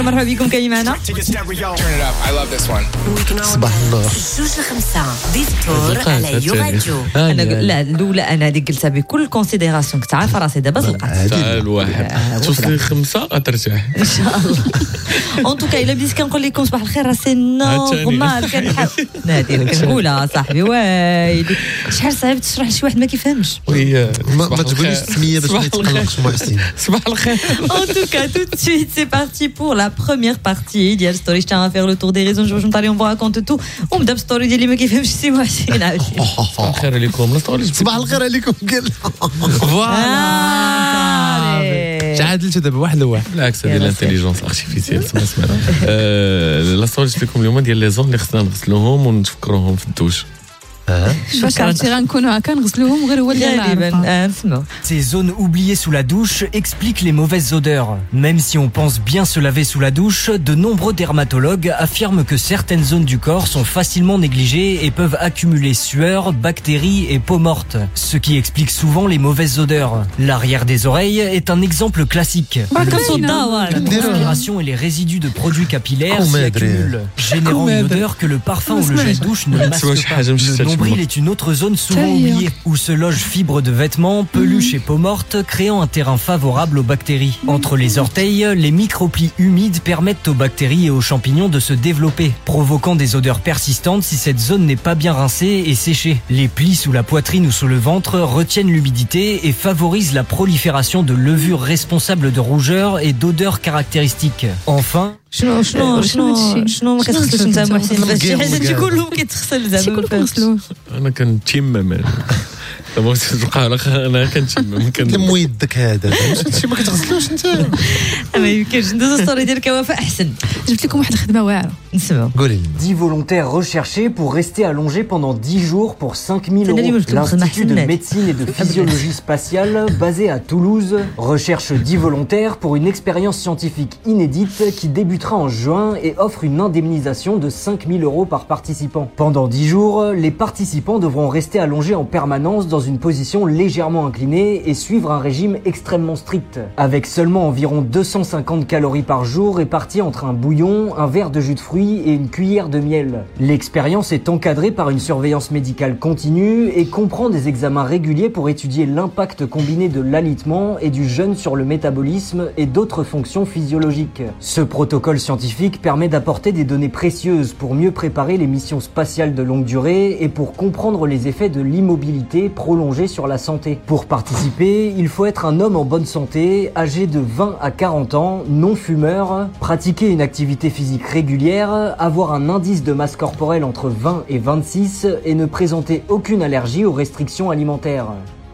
مرحبا بكم كاين معنا I love this one. صباح النور. 2 ديستور على يوغاديو. انا لا الاولى انا هذيك قلتها بكل كونسيديراسيون كنت عارفه راسي دابا زلقات الواحد توصلي 5 غترتاح ان شاء الله. اون توكا الا بديت كنقول لكم صباح الخير راه سي نورمال كنحاول نادي كنقولها صاحبي ويلي شحال صعيب تشرح لشي واحد ما كيفهمش. ما تقوليش السميه باش ما يتقلقش محسن. صباح الخير. En tout cas, tout de suite, c'est parti pour la première partie. Il y a le story, je tiens à faire le tour des raisons. Je on vous raconte tout. On me donne story ديالي ما كيفهمش سي محسن. صباح الخير عليكم. صباح الخير عليكم قال فوالا. تعادلت دابا واحد بالعكس هذه الانتيليجونس ارتيفيسيال اسمها لا ستوري لكم اليوم ديال لي زون اللي خصنا نغسلوهم ونتفكروهم في الدوش. Ces zones oubliées sous la douche expliquent les mauvaises odeurs. Même si on pense bien se laver sous la douche, de nombreux dermatologues affirment que certaines zones du corps sont facilement négligées et peuvent accumuler sueur, bactéries et peau morte, ce qui explique souvent les mauvaises odeurs. L'arrière des oreilles est un exemple classique. La transpiration et les résidus de produits capillaires s'y accumulent, générant une odeur que le parfum ou le gel douche ne masque pas. Le nombril est une autre zone souvent oubliée, où se logent fibres de vêtements, peluches et peau morte, créant un terrain favorable aux bactéries. Entre les orteils, les microplis humides permettent aux bactéries et aux champignons de se développer, provoquant des odeurs persistantes si cette zone n'est pas bien rincée et séchée. Les plis sous la poitrine ou sous le ventre retiennent l'humidité et favorisent la prolifération de levures responsables de rougeurs et d'odeurs caractéristiques. Enfin, شنو ما كتغسلوش انت محسن باش شي حاجه تجي كلهم كيتغسل زعما انا كنتيمم دابا تلقى انا كنتيمم لم يدك هذا شي ما كتغسلوش انت ما يمكنش ندوز الستوري ديالك وفاء احسن. جبت لكم واحد الخدمه واعره نسمعوا. قولي 10 volontaires recherchés pour rester allongés pendant 10 jours pour 5 000 €. L'Institut de médecine et de physiologie spatiale, basé à Toulouse, recherche 10 volontaires pour une expérience scientifique inédite qui débutera en juin et offre une indemnisation de 5 000 € par participant. Pendant 10 jours, les participants devront rester allongés en permanence dans une position légèrement inclinée et suivre un régime extrêmement strict, avec seulement environ 250 calories par jour réparties entre un bouillon, un verre de jus de fruits et une cuillère de miel. L'expérience est encadrée par une surveillance médicale continue et comprend des examens réguliers pour étudier l'impact combiné de l'alitement et du jeûne sur le métabolisme et d'autres fonctions physiologiques. Ce protocole scientifique permet d'apporter des données précieuses pour mieux préparer les missions spatiales de longue durée et pour comprendre les effets de l'immobilité prolongée sur la santé. Pour participer, il faut être un homme en bonne santé, âgé de 20 à 40 ans, non fumeur, pratiquer une activité physique régulière, avoir un indice de masse corporelle entre 20 et 26 et ne présenter aucune allergie aux restrictions alimentaires.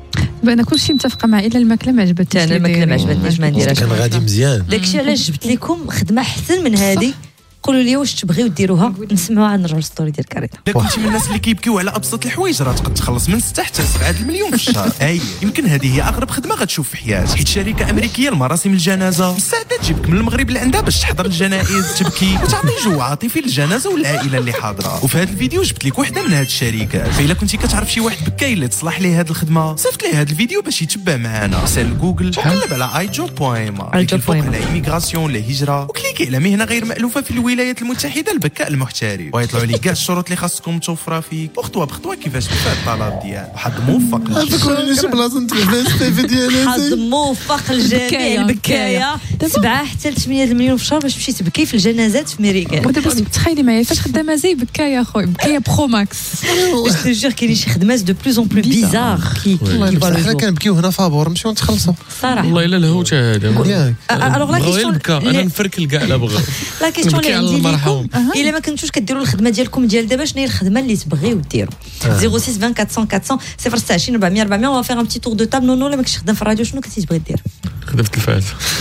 انا كلشي متفقه معاه الا الماكله ما عجبتنيش. انا الماكله ما عجبتنيش ما نديرهاش. كان غادي مزيان. داكشي علاش جبت لكم خدمه احسن من هذه. قولوا لي واش تبغيو ديروها نسمعوها نرجعوا للستوري ديال كاريتا. الا كنتي من الناس اللي كيبكيو على ابسط الحوايج راه تقدر تخلص من 6 حتى 7 المليون في الشهر. اي يمكن هذه هي اغرب خدمه غتشوف في حياتك، حيت شركه امريكيه لمراسم الجنازه مستعده تجيبك من المغرب لعندها باش تحضر الجنائز تبكي وتعطي جو عاطفي للجنازه والعائله اللي حاضره. وفي هذا الفيديو جبت لك وحده من هاد الشركات، فإلا كنتي كتعرف شي واحد بكاي اللي تصلح ليه هاد الخدمه صيفط ليه هاد الفيديو باش يتبع معنا. سال جوجل وقلب على iJob.ma كيفوق على ايميغراسيون الهجره وكليكي على مهنه غير مألوفه في الولايات المتحده البكاء المحترف، ويطلعوا لي كاع الشروط اللي خاصكم متوفره فيك وخطوه بخطوه كيفاش تدفع الطلب ديالك. وحظ موفق. فكرني شي بلاصه نتبع السيفي ديالي. حظ موفق لجميع البكايه. 7 حتى 8 المليون في الشهر باش تمشي تبكي في الجنازات في ميريكان. ودابا تخيلي معايا فاش خدامه زي بكايه خويا بكايه برو ماكس. جو جور كاينين شي خدمات دو بلوز اون بلو بيزار كي حنا كنبكيو هنا فابور نمشيو نتخلصوا صراحه. والله الا الهوته هذا. الوغ لا كيسيون انا نفركل كاع لا بغا. لا كيسيون اللي عندي لكم الا ما كنتوش كديروا الخدمه ديالكم ديال دابا شنو هي الخدمه اللي تبغيو ديروا. 06 20 400 400 026 400 400 on va faire un petit tour de table. نو لا ماكش خدام في الراديو شنو كنتي تبغي دير؟ خدمت التلفاز.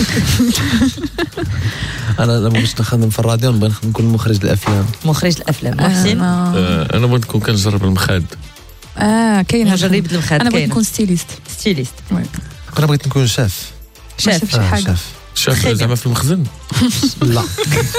انا لما باش نخدم في الراديو نبغي نكون مخرج الافلام. مخرج الافلام محسن. انا بغيت نكون كنجرب المخاد. كاين مجرب المخاد. انا بغيت نكون ستيليست. انا بغيت نكون شاف شي حاجه. شاف زعما في المخزن. لا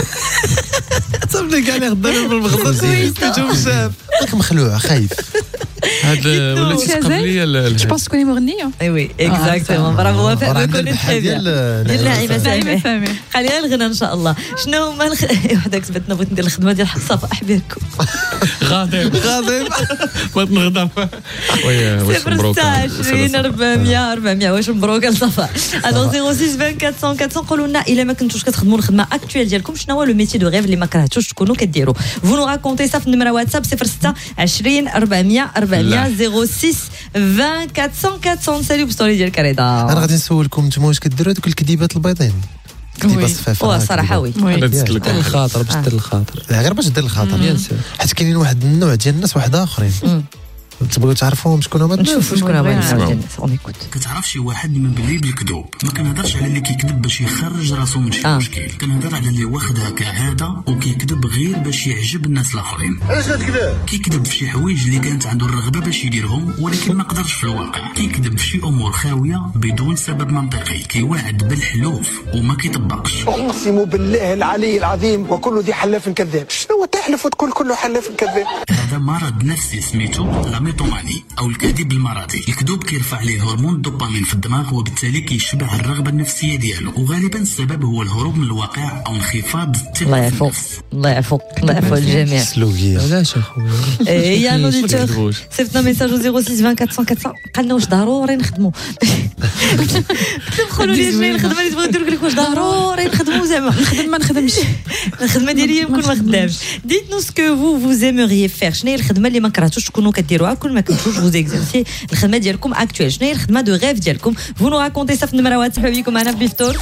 صافي كاع اللي خدامين في المخزن كتشوف شاف راك مخلوع خايف هذا ولات قبليه جو بونس تكوني مغنيه. اي وي اكزاكتومون برافو وفاء كوني تري بيان ديال نعيمه سامي خلينا الغنى ان شاء الله. شنو هما وحده كتبتنا بغيت ندير الخدمه ديال صفاء احبيركم غاضب بغيت نغضب واش مبروك 400 واش مبروك لصفاء. الو 06 24 400 قولوا لنا الا ما كنتوش كتخدموا الخدمه اكطويل ديالكم شنو هو لو ميتي دو ريف اللي ما كرهتوش تكونوا كديروا. فو نو راكونتي صافي النمره واتساب 06 20 400 06 20 400. سالي بستوري ديال كريده. انا غادي نسولكم نتوما واش كديروا هذوك الكذبات البيضين كذبه الصفافه صراحه وي انا دزت لك الخاطر باش دير الخاطر غير باش دير الخاطر بيان سور حيت كاينين واحد النوع ديال الناس واحد اخرين تبغيو تعرفوهم شكون هما نشوفوا شكون هما الناس اونيكوت. كتعرف شي واحد من باللي بالكذوب ما كنهضرش على اللي كيكذب باش يخرج راسو من شي مشكل كنهضر على اللي واخدها كعاده وكيكذب غير باش يعجب الناس الاخرين. علاش كتكذب؟ كيكذب في شي حوايج اللي كانت عنده الرغبه باش يديرهم ولكن ما قدرش في الواقع. كيكذب في شي امور خاويه بدون سبب منطقي. كيوعد بالحلوف وما كيطبقش. اقسم بالله العلي العظيم وكل ذي حلاف كذاب. شنو تحلف وتقول كله حلاف كذاب؟ هذا مرض نفسي سميتو ميتوماني او الكذب المرضي. الكذوب كيرفع ليه هرمون الدوبامين في الدماغ وبالتالي كيشبع الرغبه النفسيه ديالو وغالبا السبب هو الهروب من الواقع او انخفاض الثقه. الله يعفو الجميع. سلوكيه علاش اخويا يا نوديتور صيفطنا ميساج 06 24 400 قالنا واش ضروري نخدموا. تدخلوا لي شنو الخدمه اللي تبغيو ديروا لك واش ضروري نخدموا زعما نخدم ما نخدمش الخدمه ديالي يمكن ما خدامش. ديت نو سكو vous aimeriez faire. شنو هي الخدمه اللي ما كرهتوش تكونوا كديروها كل ما كنتوش vous exercez الخدمه ديالكم اكطويل. شنو هي الخدمه دو غيف ديالكم؟ vous nous racontez صافي النمره واتساب بيكم معنا في بيفتور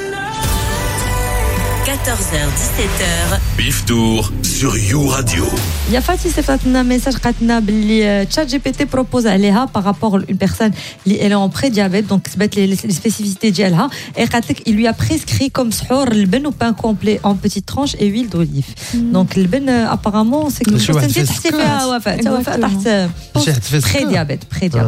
14h-17h. Biftour sur You Radio. يا فاتي صيفطنا ميساج قالتنا باللي تشات جي بي تي بروبوز عليها بارابور اون بيرسون اللي الي اون بري ديابيت دونك كتبت لي سبيسيفيتي ديالها قالت لك il lui a prescrit comme سحور اللبن و بان كومبلي اون بيتيت ترانش اي ويل دوليف. دونك اللبن ابارامون سي كو انت تحتي فيها وفاء تحت بري ديابيت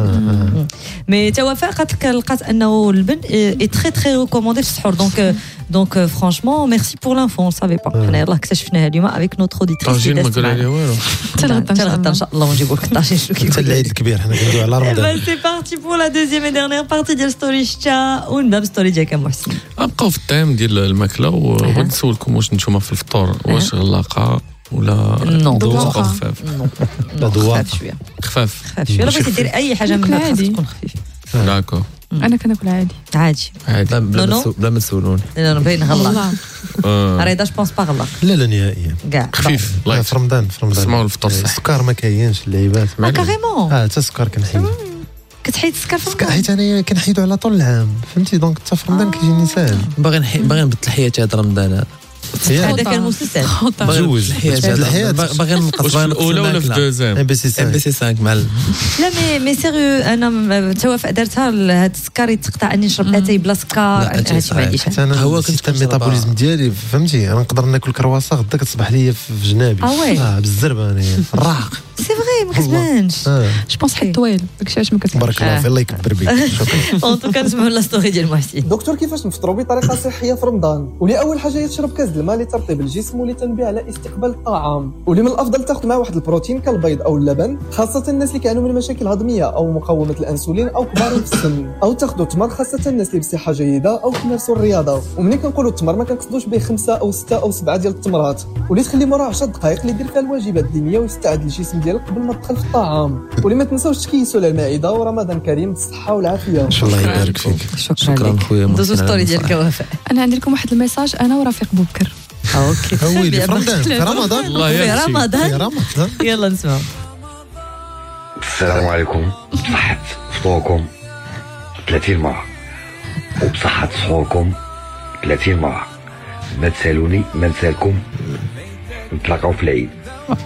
مي تا وفاء قالت لك لقات انه اللبن اي تري تري ريكوموندي في السحور دونك فرانشمون ميرسي بور لانفو سافي با حنا يلاه اكتشفناها اليوم افيك نوتر اوديتريس. ما قال عليها والو غدا ان شاء الله ونجيبوا لك الطاجين شنو كيقول. حتى العيد الكبير حنا كندويو على رمضان. سي بارتي بور لا دوزيام اي ديرنيير بارتي ديال ستوري شتا ونبدا بالستوري ديالك محسن. نبقاو في التايم ديال الماكله وبغيت نسولكم واش نتوما في الفطور واش غلاقه ولا ذوق خفاف؟ لا خفاف شويه خفاف شويه. لا بغيتي دير اي حاجه من هذا تكون خفيفه. داكور انا كناكل عادي بلا ما تسولوني. لا باين غلط ريدا جو بونس با غلط. لا نهائيا كاع خفيف في رمضان سمعوا الفطور صح. السكر ما كاينش اللعيبات كاريمون حتى السكر كنحيد. كتحيد السكر في رمضان؟ حيت انا كنحيدو على طول العام فهمتي دونك حتى في رمضان كيجيني ساهل. باغي نبدل حياتي هذا رمضان هذا كان مسلسل زوج باغي نقص الاولى ولا في الدوزيام ام بي سي 5 معلم. لا مي سيريو انا توافق درتها هاد السكر يتقطع اني نشرب اتاي بلا سكر هادشي ما عنديش. هو كنت الميتابوليزم ديالي فهمتي انا نقدر ناكل كرواسه غدا كتصبح ليا في جنابي بالزربه انا الراق سي فري ما كتبانش. جو بونس حيت طويل داكشي علاش ما كتبانش. بارك الله فيك الله يكبر بك. اون توكا نسمعوا لا ستوري ديال محسن. دكتور كيفاش نفطروا بطريقه صحيه في رمضان؟ ولي اول حاجه يتشرب كاس الماء لترطيب الجسم ولتنبيه على استقبال الطعام ولي من الافضل تاخذ معه واحد البروتين كالبيض او اللبن خاصه الناس اللي كيعانوا من مشاكل هضميه او مقاومه الانسولين او كبار في السن او تاخذوا تمر خاصه الناس اللي بصحه جيده او كيمارسوا الرياضه. ومنين كنقولوا التمر ما كنقصدوش به 5 أو 6 أو 7 ديال التمرات ولي تخلي مراه 10 دقائق اللي دير فيها الواجبات الدينيه ويستعد الجسم ديالك قبل ما تدخل في الطعام. ولي ما تنساوش تكيسوا على المعده ورمضان كريم بالصحه والعافيه. الله يبارك فيك. شكرا خويا. دوزو ستوري ديالك وفاء. انا عندي لكم واحد الميساج انا ورفيق بوبكر. اوكي في رمضان في رمضان يلا نسمع. السلام عليكم. بصحة فطوركم 30 مرة وبصحة سحوركم 30 مرة. ما تسالوني ما نسالكم. نتلاقاو في العيد.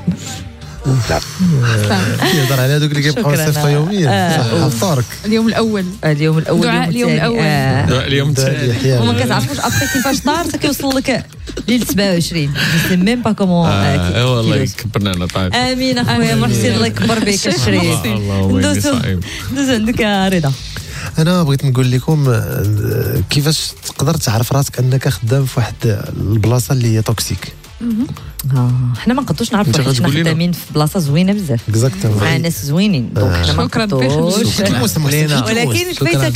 يهضر على هذوك اللي كيبقاو صفه يوميا فطورك اليوم الاول دعاء اليوم الاول دعاء اليوم الثاني وما كتعرفوش ابخي كيفاش طار كيوصل لك ليله 27 سي ميم با كومون. والله يكبرنا لنا طيب. امين اخويا محسن الله يكبر بك الشريف. دوز عندك رضا. انا بغيت نقول لكم كيفاش تقدر تعرف راسك انك خدام في واحد البلاصه اللي هي توكسيك. حنا ما نقدروش نعرفوا حيت حنا خدامين في بلاصه زوينه بزاف مع ناس زوينين دونك حنا ما نقدروش ولكن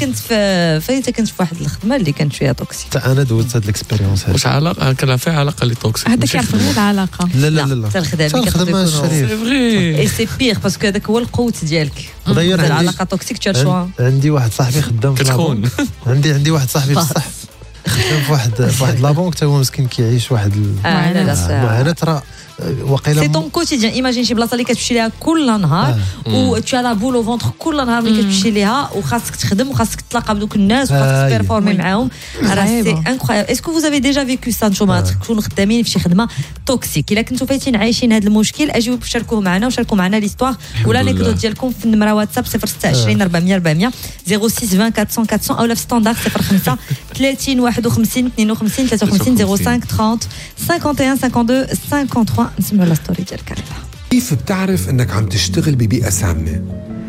فايته كنت في واحد الخدمه اللي كانت فيها توكسيك حتى انا دوزت هاد الاكسبيريونس واش علاقه كان فيها علاقه اللي توكسيك هذا كيعرف غير العلاقه لا حتى الخدمه سي فري اي سي بيغ باسكو هذاك هو القوت ديالك العلاقه توكسيك تشوا عندي واحد صاحبي خدام في لابون عندي واحد صاحبي بصح خدام في واحد لابون حتى هو مسكين كيعيش واحد المعاناه راه سي طون كوتيديان ايماجين شي بلاصه اللي كتمشي ليها كل نهار و تو لا بول او فونتر كل نهار اللي كتمشي ليها وخاصك تخدم وخاصك تلاقى بدوك الناس وخاصك تبيرفورمي معاهم راه سي انكرويابل اسكو فوز افي ديجا فيكو سا نتوما تكونوا خدامين في شي خدمه توكسيك الا كنتو فايتين عايشين هذا المشكل اجيو شاركوه معنا وشاركوا معنا ليستوار ولا ليكدوت ديالكم في النمره واتساب 026 400 400 06 20 400 400 او في ستاندارد 05 30 51 52 53 05 30 51 52 53 نسمعوا لا ستوري ديال كاريلا. كيف بتعرف انك عم تشتغل ببيئة سامة؟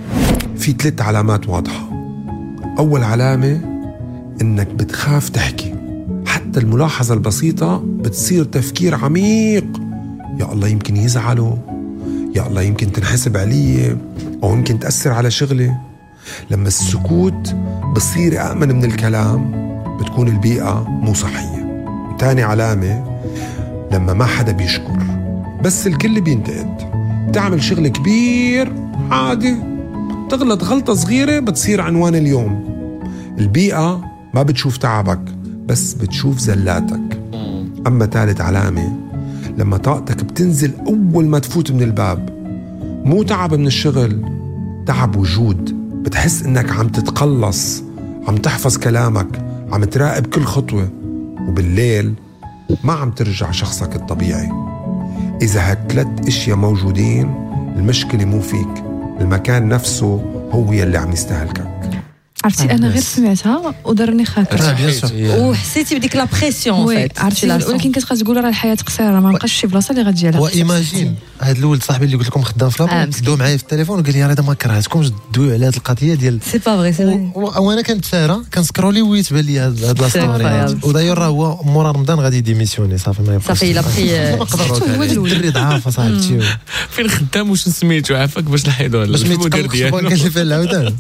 في 3 علامات واضحة. أول علامة انك بتخاف تحكي، حتى الملاحظة البسيطة بتصير تفكير عميق، يا الله يمكن يزعلوا، يا الله يمكن تنحسب علي، أو يمكن تأثر على شغلي. لما السكوت بصير أأمن من الكلام بتكون البيئة مو صحية. تاني علامة لما ما حدا بيشكر، بس الكل بينتقد. بتعمل شغل كبير عادي، تغلط غلطة صغيرة بتصير عنوان اليوم. البيئة ما بتشوف تعبك بس بتشوف زلاتك. أما ثالث علامة لما طاقتك بتنزل أول ما تفوت من الباب، مو تعب من الشغل، تعب وجود. بتحس إنك عم تتقلص، عم تحفظ كلامك، عم تراقب كل خطوة، وبالليل ما عم ترجع شخصك الطبيعي. إذا هالثلاث أشياء موجودين المشكلة مو فيك، المكان نفسه هو يلي عم يستهلكك. عرفتي انا غير سمعتها ودرني خاطر وحسيتي بديك لا بريسيون عرفتي ولكن كتبقى تقول راه الحياه قصيره ما بقاش شي بلاصه اللي غتجي لها. وايماجين هذا الولد صاحبي اللي قلت لكم خدام في لابون دو معايا في التليفون وقال لي راه ما كرهتكمش دويو على هذه القضيه ديال سي با فري سي فري. وانا كنت ساره كنسكرولي ويتبان لي هاد لا ستوري وداير راه هو مورا رمضان غادي ديميسيوني صافي ما يبقاش صافي لا بخي الدري ضعاف صاحبتي فين خدام واش سميتو عافاك باش نحيدوه باش ما يتقلقش قال لي فين العوده.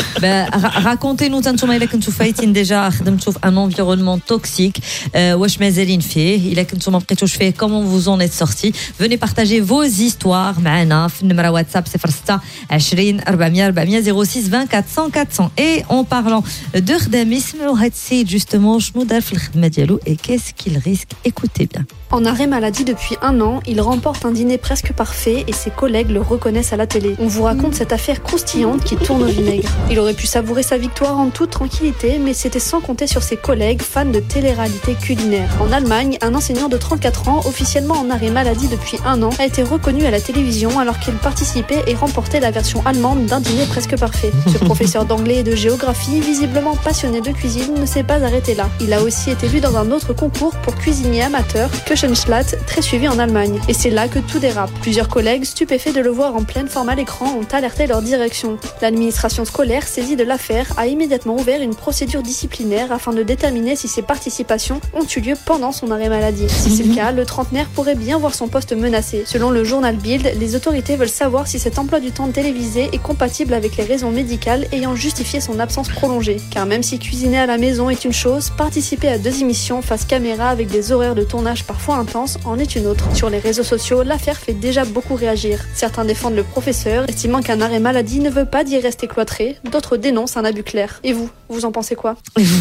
راكونتي نو نتوما الا كنتو فايتين ديجا خدمتو في ان انفيرونمون توكسيك واش مازالين فيه، الا كنتو ما بقيتوش فيه كومون فوز اون ايت سورتي. فوني بارطاجي فوز هيستوار معنا في النمره واتساب 06 20 400 400 06 20 400 400. اي اون بارلون دو خدام يسمعوا هاد السيد جوستومون شنو دار في الخدمه ديالو اي كيس كيل ريسك. Écoutez bien. En arrêt maladie depuis 1 an, il remporte un dîner presque parfait et ses collègues le reconnaissent à la télé. On vous raconte cette affaire croustillante qui tourne au vinaigre. Il aurait pu savourer sa victoire en toute tranquillité, mais c'était sans compter sur ses collègues fans de télé-réalité culinaire. En Allemagne, un enseignant de 34 ans, officiellement en arrêt maladie depuis 1 an, a été reconnu à la télévision alors qu'il participait et remportait la version allemande d'un dîner presque parfait. Ce professeur d'anglais et de géographie, visiblement passionné de cuisine, ne s'est pas arrêté là. Il a aussi été vu dans un autre concours pour cuisinier amateur, Köchenschlatt, très suivi en Allemagne. Et c'est là que tout dérape. Plusieurs collègues, stupéfaits de le voir en pleine forme à l'écran, ont alerté leur direction. L'administration scolaire, saisie de l'affaire, a immédiatement ouvert une procédure disciplinaire afin de déterminer si ses participations ont eu lieu pendant son arrêt maladie. Si c'est le cas, le trentenaire pourrait bien voir son poste menacé. Selon le journal Bild, les autorités veulent savoir si cet emploi du temps télévisé est compatible avec les raisons médicales ayant justifié son absence prolongée. Car même si cuisiner à la maison est une chose, participer à 2 émissions face caméra avec des horaires de tournage parfois intenses en est une autre. Sur les réseaux sociaux, l'affaire fait déjà beaucoup réagir. Certains défendent le professeur, estimant qu'un arrêt maladie ne veut pas dire rester cloîtré. D'autres dénoncent un abus clair. Et vous en pensez quoi?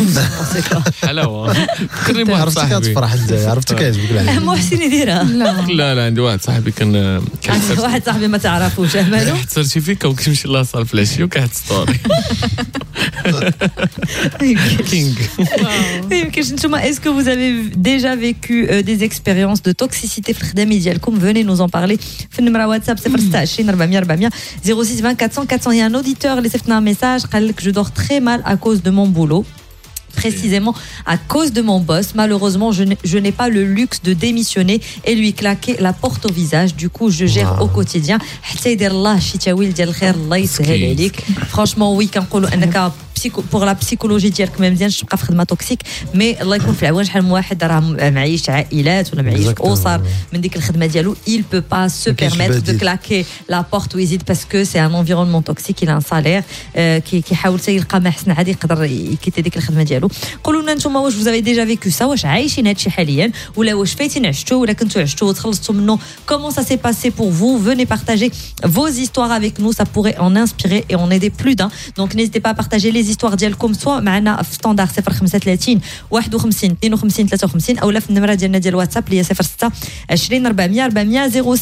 حلاوه كريم واحد صاحبي فرح عرفتك كيعجبك العيب محسن يديرها. لا عندي واحد صاحبي كان واحد صاحبي ما تعرفوش مالو حصلتي فيك وكتمشي لاصال في العشيه وكيحط ستوري كينغ. يمكنش نتوما اسكو vous avez déjà vécu des expériences de toxicité في الخدمه ديالكم؟ venez nous en parler في النمره واتساب 026 400 400 06 20 400 400. Il y a un auditeur اللي صيفطنا un message قال لك je dors très mal à cause de mon boulot. Précisément à cause de mon boss. Malheureusement, je n'ai pas le luxe de démissionner et lui claquer la porte au visage. Du coup, je gère au quotidien. حتى يدير الله شي تاويل ديال الخير الله يسهل عليك. Franchement, oui, كنقولوا انك pour la psychologie ديالك ما مزيانش تبقى في خدمه توكسيك مي الله يكون في العوان شحال من واحد راه معيش عائلات ولا معيش اسر من ديك الخدمه ديالو il peut pas se permettre de claquer la porte ويزيد باسكو سي ان انفيرونمون توكسيك il a un salaire كيحاول حتى يلقى ما حسن عادي يقدر يكيتي ديك الخدمه ديالو قولوا لنا نتوما واش vous avez déjà vécu ça واش عايشين هادشي حاليا ولا واش فايتين عشتوا ولا كنتوا عشتوا وتخلصتوا منه comment ça s'est passé pour vous venez partager vos histoires avec nous ça pourrait en inspirer et en aider plus d'un donc n'hésitez pas à partager les histoires ديالكم soit معنا في ستاندار 035 51 52 53 او لا في النمره ديالنا ديال الواتساب اللي هي 06 20 400 400 06